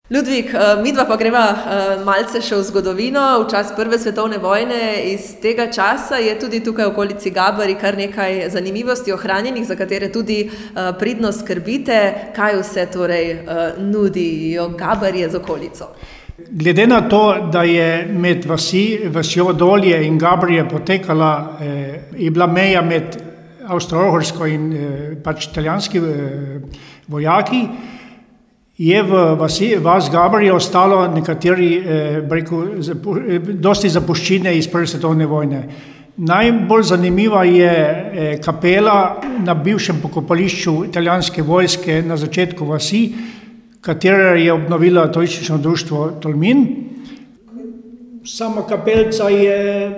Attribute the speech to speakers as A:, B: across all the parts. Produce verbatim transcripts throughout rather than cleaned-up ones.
A: Ludvik, midva pa greva malce še v zgodovino, v čas prve svetovne vojne. Iz tega časa je tudi tukaj v okolici Gabari kar nekaj zanimivosti ohranjenih, za katere tudi pridno skrbite. Kaj vse torej nudijo Gabarje z okolico?
B: Glede na to, da je med vasi, vasjo Dolje in Gabarje potekala, je bila meja med Avstro-Ogrsko in pač italijanski vojaki, je v vasi, vas Gabarje ostalo nekateri, breku, dosti zapuščine iz prve svetovne vojne. Najbolj zanimiva je kapela na bivšem pokopališču italijanske vojske na začetku vasi, katera je obnovila turistično društvo Tolmin. Sama kapelica je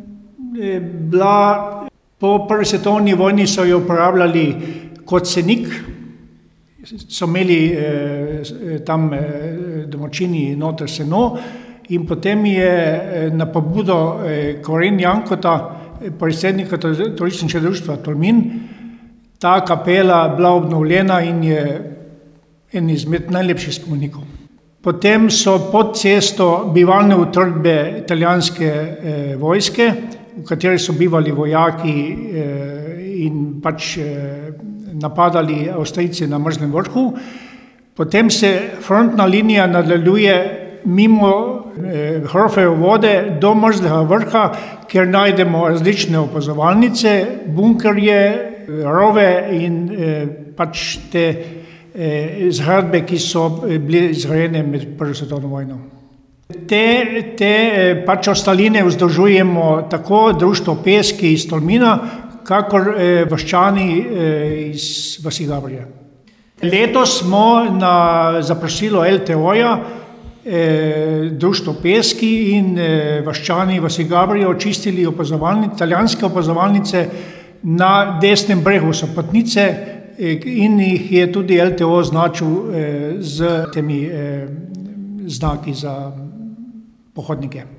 B: bila, po prvi svetovni vojni so jo uporabljali kot senik, so imeli eh, tam eh, domačini noter seno in potem je eh, na pobudo eh, Koren Jankota, predsednika turističnega društva Tolmin, ta kapela bila obnovljena in je en izmed najlepših spomenikov. Potem so pod cesto bivalne utrdbe italijanske eh, vojske, v kateri so bivali vojaki eh, in pač eh, napadali Avstrijci na Mrzlem vrhu. Potem se frontna linija nadaljuje mimo eh, Hrofove vode do Mrzlega vrha, kjer najdemo različne opazovalnice, bunkerje, rove in eh, pač te eh, zgradbe, ki so bile zgrajene med prvo svetovno vojno. Te, te eh, pač ostaline vzdržujemo tako društvo Peski iz Tolmina, kakor eh, vaščani eh, iz vasi Gabarje. Letos smo na zaprosilo el te o-ja eh, društvo Peski in eh, vaščani vasi Gabarje očistili opazovalnice, italijanske opazovalnice na desnem bregu Sopotnice eh, in jih je tudi el te o označil eh, z temi eh, znaki za pohodnike.